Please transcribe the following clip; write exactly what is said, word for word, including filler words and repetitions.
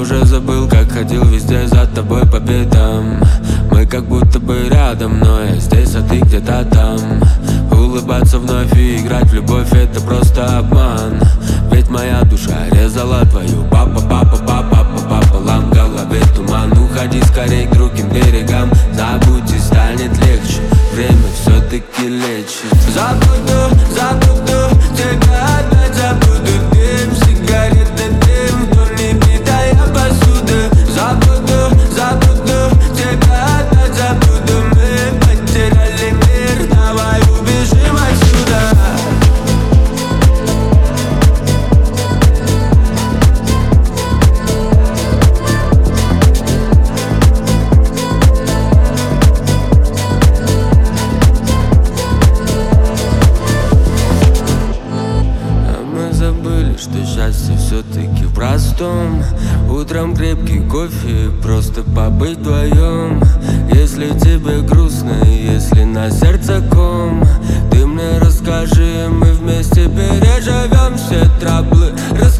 уже забыл, как ходил везде за тобой по пятам. Мы как будто бы рядом, но я здесь, а ты где-то там. Улыбаться вновь и играть в любовь — это просто обман. Ведь моя душа резала твою. Папа, папа, папа, папа, пополам, в голове туман. Уходи скорей к другим берегам. Забудь и станет легче, время все-таки лечит. Забуду, забуду, тебя опять забуду. Дым, сигареты, дым, вдоль не битая посуда. Забуду, забуду, тебя опять забуду. Мы потеряли мир, давай убежим отсюда. Что счастье все-таки в простом. Утром крепкий кофе, просто побыть вдвоем. Если тебе грустно, если на сердце ком, ты мне расскажи, мы вместе переживем все траблы.